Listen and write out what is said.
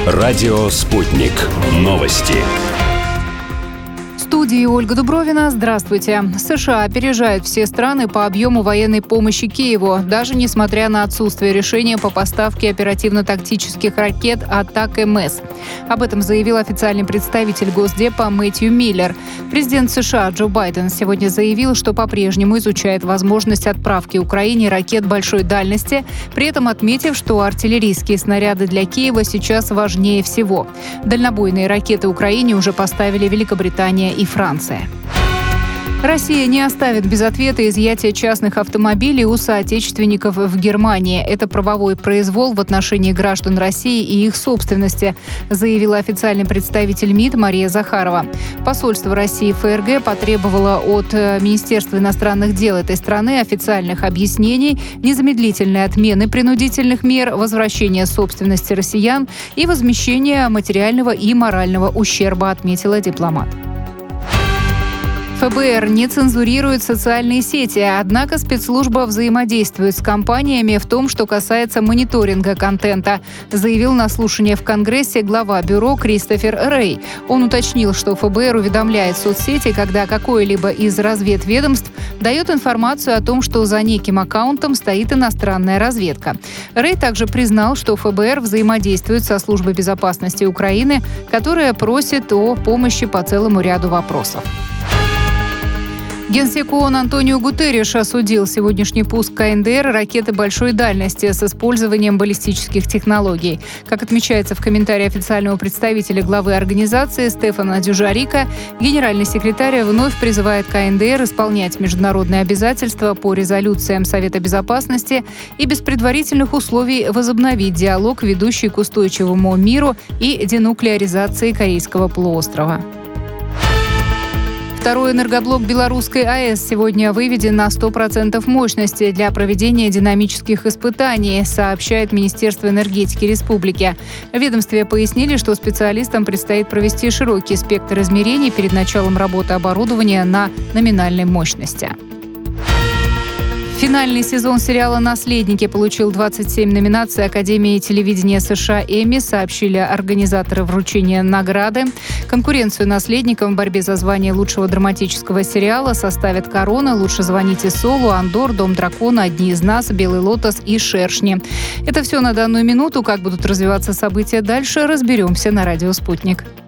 Радио «Спутник». Новости. В студии Ольга Дубровина. Здравствуйте. США опережают все страны по объему военной помощи Киеву, даже несмотря на отсутствие решения по поставке оперативно-тактических ракет «Атак-МС». Об этом заявил официальный представитель Госдепа Мэтью Миллер. Президент США Джо Байден сегодня заявил, что по-прежнему изучает возможность отправки Украине ракет большой дальности, при этом отметив, что артиллерийские снаряды для Киева сейчас важнее всего. Дальнобойные ракеты Украине уже поставили Великобритания и Франция. Россия не оставит без ответа изъятие частных автомобилей у соотечественников в Германии. Это правовой произвол в отношении граждан России и их собственности, заявила официальный представитель МИД Мария Захарова. Посольство России в ФРГ потребовало от Министерства иностранных дел этой страны официальных объяснений, незамедлительной отмены принудительных мер, возвращения собственности россиян и возмещения материального и морального ущерба, отметила дипломат. ФБР не цензурирует социальные сети, однако спецслужба взаимодействует с компаниями в том, что касается мониторинга контента, заявил на слушании в Конгрессе глава бюро Кристофер Рэй. Он уточнил, что ФБР уведомляет соцсети, когда какое-либо из разведведомств дает информацию о том, что за неким аккаунтом стоит иностранная разведка. Рэй также признал, что ФБР взаимодействует со Службой безопасности Украины, которая просит о помощи по целому ряду вопросов. Генсек ООН Антонио Гутерриш осудил сегодняшний пуск КНДР ракеты большой дальности с использованием баллистических технологий. Как отмечается в комментарии официального представителя главы организации Стефана Дюжарика, генеральный секретарь вновь призывает КНДР исполнять международные обязательства по резолюциям Совета Безопасности и без предварительных условий возобновить диалог, ведущий к устойчивому миру и денуклеаризации Корейского полуострова. Второй энергоблок Белорусской АЭС сегодня выведен на 100% мощности для проведения динамических испытаний, сообщает Министерство энергетики республики. В ведомстве пояснили, что специалистам предстоит провести широкий спектр измерений перед началом работы оборудования на номинальной мощности. Финальный сезон сериала «Наследники» получил 27 номинаций Академии телевидения США Эмми, сообщили организаторы вручения награды. Конкуренцию наследникам в борьбе за звание лучшего драматического сериала составят «Корона», «Лучше звоните Солу», «Андор», «Дом дракона», «Одни из нас», «Белый лотос» и «Шершни». Это все на данную минуту. Как будут развиваться события дальше, разберемся на радио «Спутник».